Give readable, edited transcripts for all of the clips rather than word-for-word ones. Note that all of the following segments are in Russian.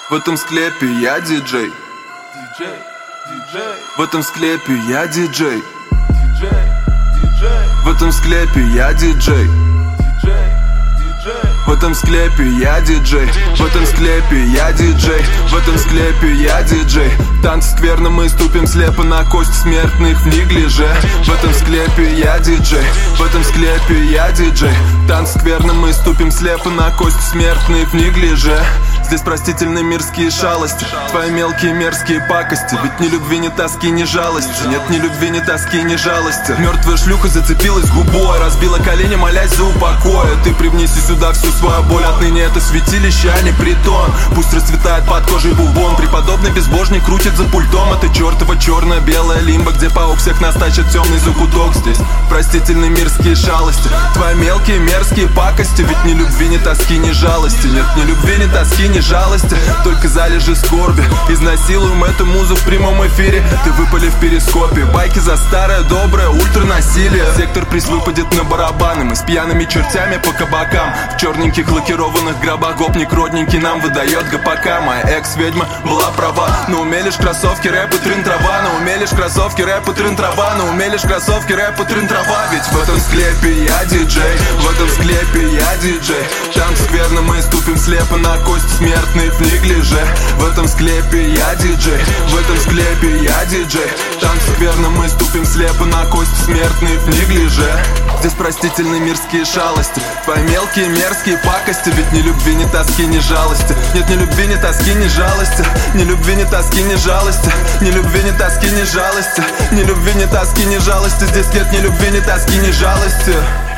В этом склепе я диджей. В этом склепе я диджей. В этом склепе я диджей. В этом склепе я диджей. В этом склепе я диджей. В этом склепе я диджей. Танцы скверно мы ступим слепо на кость смертных в неглиже. В этом склепе я диджей. В этом склепе я диджей. Танцы скверно мы ступим слепо на кость смертных в неглиже. Здесь простительные мирские шалости, твои мелкие мерзкие пакости. Ведь ни любви, ни тоски, ни жалости. Нет ни любви, ни тоски, ни жалости. Мертвая шлюха зацепилась губой, разбила колени, молясь за упокой. Ты привнеси сюда всю свою боль. Отныне это святилище, а не притон. Пусть расцветает под кожей бубон. Преподобный безбожник крутит за пультом. Это чертова черно-белая лимба, где паук всех нас тащит темный закуток. Здесь простительные мирские шалости, твои мелкие мерзкие пакости. Ведь ни любви, ни тоски, ни жалости. Нет ни любви, ни тоски, ни жалости, только залежи скорби. Изнасилуем эту музу в прямом эфире. Ты выпали в перископе. Байки за старое, доброе, ультранасилие. Сектор приз выпадет на барабаны. Мы с пьяными чертями по кабакам. В черненьких лакированных гробах гопник родненький нам выдает ГПК. Моя экс-ведьма была права. На уме лишь кроссовки, рэп и трын-трава. На уме лишь кроссовки, рэп и трын-трава. На уме лишь кроссовки, рэп и трын-трава. Ведь в этом склепе я диджей. В этом склепе я диджей. Там скверно мы ступим слепо на кость смертный в неглиже. В этом склепе я диджей. В этом склепе я диджей. Там скверно мы ступим слепо на кость смертный в неглиже. Здесь простительные мирские шалости, твои мелкие мерзкие пакости. Ведь ни любви, ни тоски, ни жалости. Нет ни любви, ни тоски, ни жалости. Ни любви, ни тоски, ни жалости. Ни любви, ни тоски, ни жалости. Ни любви, ни тоски, ни жалости. Здесь нет ни любви, ни тоски, ни жалости.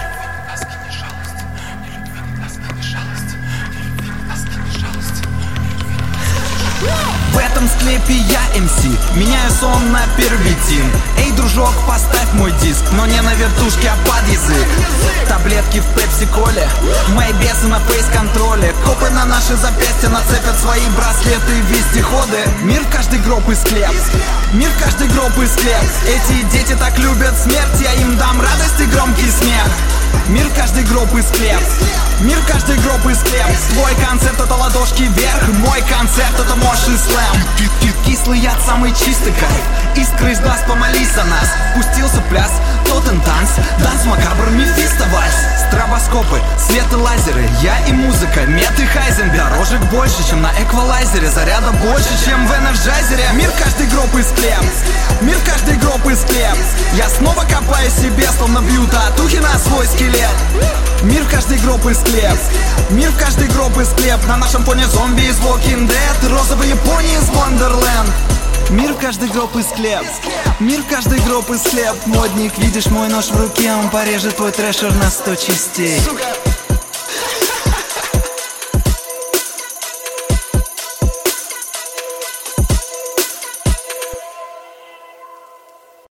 В этом склепе я МС, меняю сон на первитин. Эй, дружок, поставь мой диск, но не на вертушке, а под язык. Таблетки в пепси-коле, мои бесы на фейс-контроле. Копы на наши запястья нацепят свои браслеты и вездеходы. Мир в каждый гроб и склеп, мир в каждый гроб и склеп. Эти дети так любят смерть, я им дам радость и громкий смех. Мир в каждый гроб и склеп, мир в каждый гроб и склеп. Твой концерт это ладошки вверх, мой концерт это мощь и слэм. Кислый яд, самый чистый кайф. Искры из глаз, помолись за нас. Пустился пляс, тотен танц. Данс макабр, мефисто вальс. Стробоскопы, свет и лазеры. Я и музыка, мет и хайзенберг. Дорожек больше, чем на эквалайзере. Заряда больше, чем в энерджайзере. Мир каждый гроб и склеп, мир каждый гроб и склеп. Я снова копаю себе, словно бью татухи на свой скелет. Мир каждый гроб и склеп, мир каждый гроб и склеп. На нашем фоне зомби из Walking Dead, розовые пони из Wonderland. Мир каждый гроб и склеп, мир каждый гроб и склеп. Модник, видишь мой нож в руке, он порежет твой трэшер на 100 частей.